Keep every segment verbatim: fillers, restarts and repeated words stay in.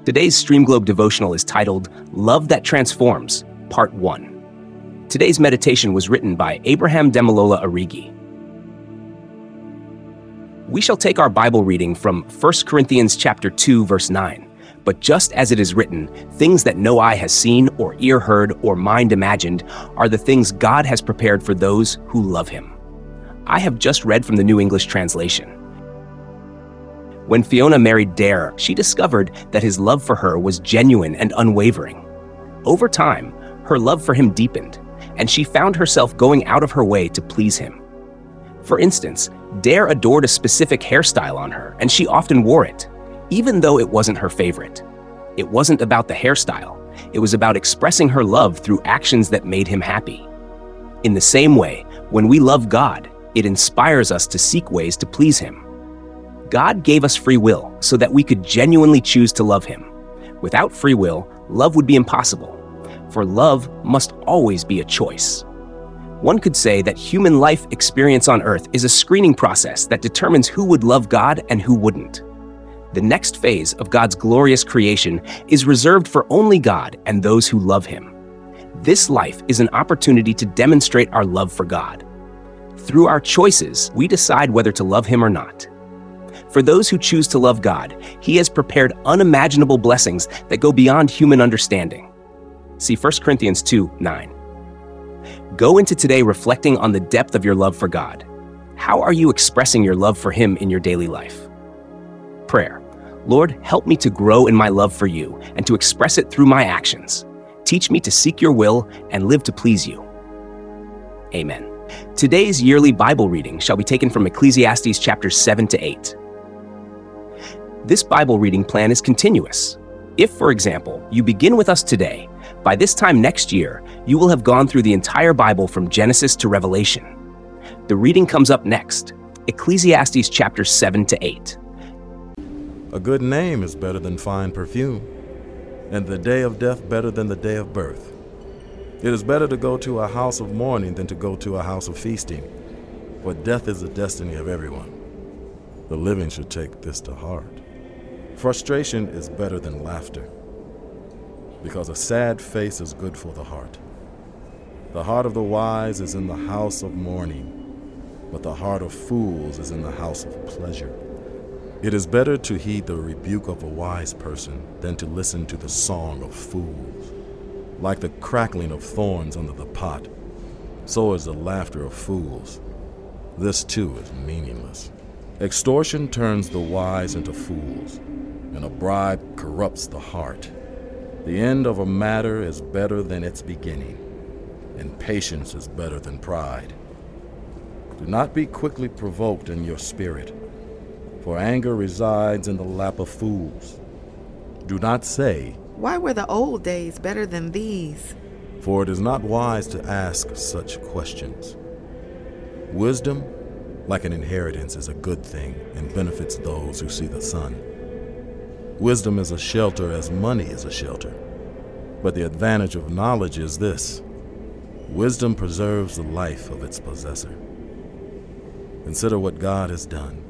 Today's Stream Globe devotional is titled Love That Transforms, Part one. Today's meditation was written by Abraham Demalola Arigi. We shall take our Bible reading from First Corinthians chapter two, verse nine. But just as it is written, things that no eye has seen or ear heard or mind imagined are the things God has prepared for those who love him. I have just read from the New English Translation. When Fiona married Dare, she discovered that his love for her was genuine and unwavering. Over time, her love for him deepened, and she found herself going out of her way to please him. For instance, Dare adored a specific hairstyle on her, and she often wore it, even though it wasn't her favorite. It wasn't about the hairstyle. It was about expressing her love through actions that made him happy. In the same way, when we love God, it inspires us to seek ways to please him. God gave us free will so that we could genuinely choose to love him. Without free will, love would be impossible, for love must always be a choice. One could say that human life experience on earth is a screening process that determines who would love God and who wouldn't. The next phase of God's glorious creation is reserved for only God and those who love him. This life is an opportunity to demonstrate our love for God. Through our choices, we decide whether to love him or not. For those who choose to love God, he has prepared unimaginable blessings that go beyond human understanding. See First Corinthians two, nine. Go into today reflecting on the depth of your love for God. How are you expressing your love for him in your daily life? Prayer. Lord, help me to grow in my love for you and to express it through my actions. Teach me to seek your will and live to please you. Amen. Today's yearly Bible reading shall be taken from Ecclesiastes chapters seven to eight. This Bible reading plan is continuous. If, for example, you begin with us today, by this time next year, you will have gone through the entire Bible from Genesis to Revelation. The reading comes up next, Ecclesiastes chapters seven to eight. A good name is better than fine perfume, and the day of death better than the day of birth. It is better to go to a house of mourning than to go to a house of feasting, for death is the destiny of everyone. The living should take this to heart. Frustration is better than laughter, because a sad face is good for the heart. The heart of the wise is in the house of mourning, but the heart of fools is in the house of pleasure. It is better to heed the rebuke of a wise person than to listen to the song of fools. Like the crackling of thorns under the pot, so is the laughter of fools. This too is meaningless. Extortion turns the wise into fools, and a bribe corrupts the heart. The end of a matter is better than its beginning, and patience is better than pride. Do not be quickly provoked in your spirit, for anger resides in the lap of fools. Do not say, "Why were the old days better than these?" for it is not wise to ask such questions. Wisdom, like an inheritance, is a good thing and benefits those who see the sun. Wisdom is a shelter as money is a shelter. But the advantage of knowledge is this: wisdom preserves the life of its possessor. Consider what God has done.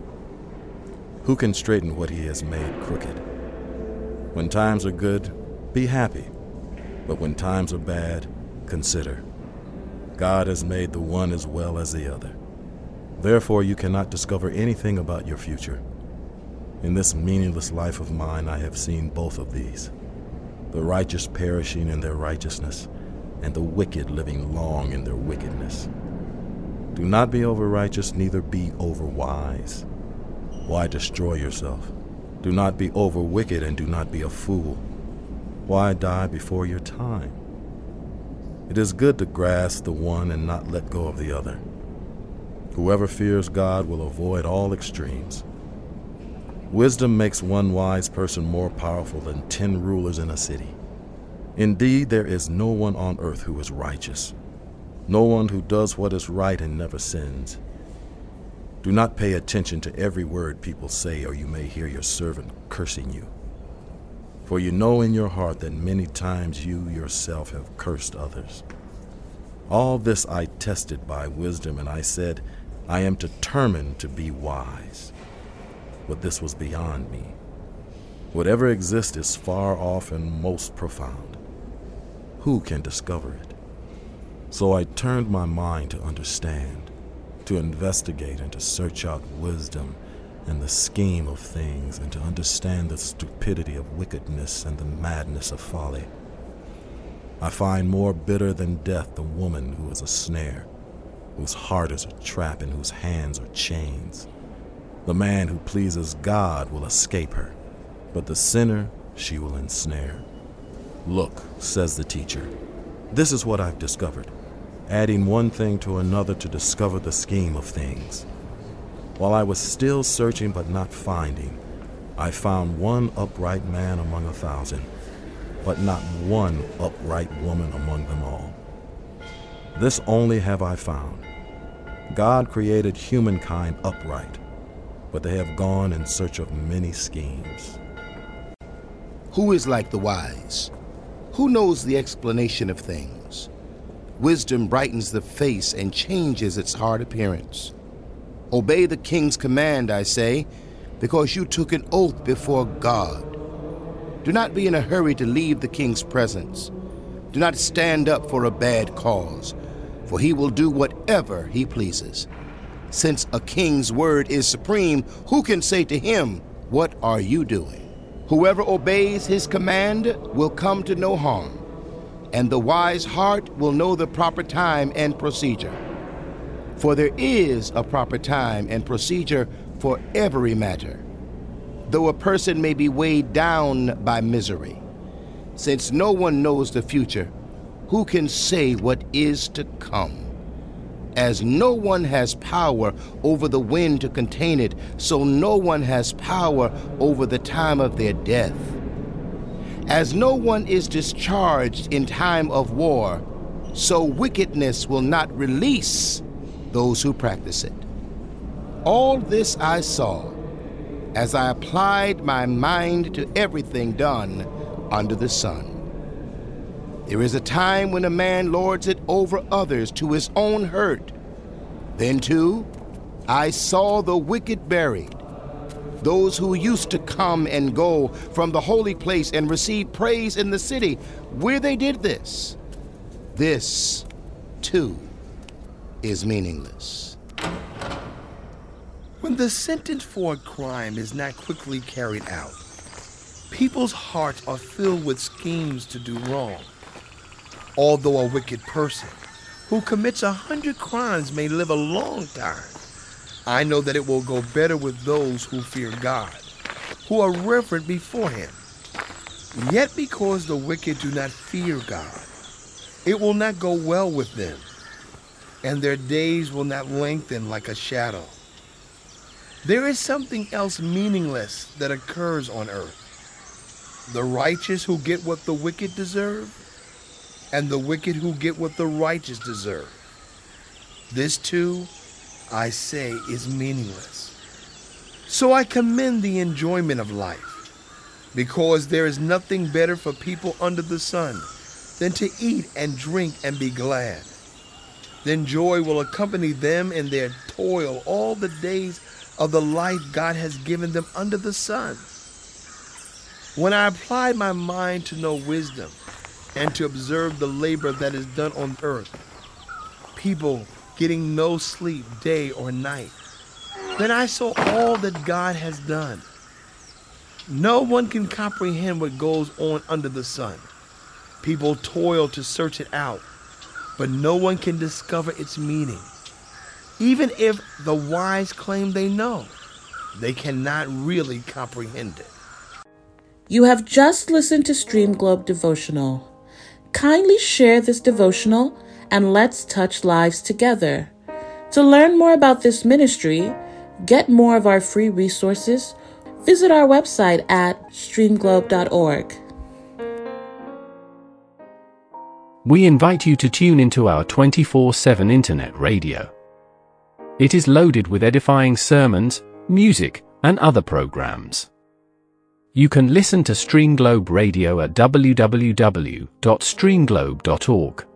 Who can straighten what he has made crooked? When times are good, be happy. But when times are bad, consider. God has made the one as well as the other. Therefore, you cannot discover anything about your future. In this meaningless life of mine, I have seen both of these: the righteous perishing in their righteousness, and the wicked living long in their wickedness. Do not be over-righteous, neither be over-wise. Why destroy yourself? Do not be over-wicked, and do not be a fool. Why die before your time? It is good to grasp the one and not let go of the other. Whoever fears God will avoid all extremes. Wisdom makes one wise person more powerful than ten rulers in a city. Indeed, there is no one on earth who is righteous, no one who does what is right and never sins. Do not pay attention to every word people say, or you may hear your servant cursing you. For you know in your heart that many times you yourself have cursed others. All this I tested by wisdom, and I said, I am determined to be wise. But this was beyond me. Whatever exists is far off and most profound. Who can discover it? So I turned my mind to understand, to investigate and to search out wisdom and the scheme of things, and to understand the stupidity of wickedness and the madness of folly. I find more bitter than death the woman who is a snare, whose heart is a trap, and whose hands are chains. The man who pleases God will escape her, but the sinner she will ensnare. Look, says the teacher, this is what I've discovered, adding one thing to another to discover the scheme of things. While I was still searching but not finding, I found one upright man among a thousand, but not one upright woman among them all. This only have I found. God created humankind upright, but they have gone in search of many schemes. Who is like the wise? Who knows the explanation of things? Wisdom brightens the face and changes its hard appearance. Obey the king's command, I say, because you took an oath before God. Do not be in a hurry to leave the king's presence. Do not stand up for a bad cause, for he will do whatever he pleases. Since a king's word is supreme, who can say to him, "What are you doing?" Whoever obeys his command will come to no harm, and the wise heart will know the proper time and procedure. For there is a proper time and procedure for every matter, though a person may be weighed down by misery. Since no one knows the future, who can say what is to come? As no one has power over the wind to contain it, so no one has power over the time of their death. As no one is discharged in time of war, so wickedness will not release those who practice it. All this I saw as I applied my mind to everything done under the sun. There is a time when a man lords it over others to his own hurt. Then, too, I saw the wicked buried, those who used to come and go from the holy place and receive praise in the city where they did this. This, too, is meaningless. When the sentence for a crime is not quickly carried out, people's hearts are filled with schemes to do wrong. Although a wicked person who commits a hundred crimes may live a long time, I know that it will go better with those who fear God, who are reverent before him. Yet because the wicked do not fear God, it will not go well with them, and their days will not lengthen like a shadow. There is something else meaningless that occurs on earth. The righteous who get what the wicked deserve, and the wicked who get what the righteous deserve. This too, I say, is meaningless. So I commend the enjoyment of life, because there is nothing better for people under the sun than to eat and drink and be glad. Then joy will accompany them in their toil all the days of the life God has given them under the sun. When I applied my mind to know wisdom and to observe the labor that is done on earth, people getting no sleep day or night, then I saw all that God has done. No one can comprehend what goes on under the sun. People toil to search it out, but no one can discover its meaning. Even if the wise claim they know, they cannot really comprehend it. You have just listened to Stream Globe Devotional. Kindly share this devotional and let's touch lives together. To learn more about this ministry, get more of our free resources, visit our website at stream globe dot org. We invite you to tune into our twenty-four seven internet radio. It is loaded with edifying sermons, music, and other programs. You can listen to Stream Globe Radio at w w w dot stream globe dot org.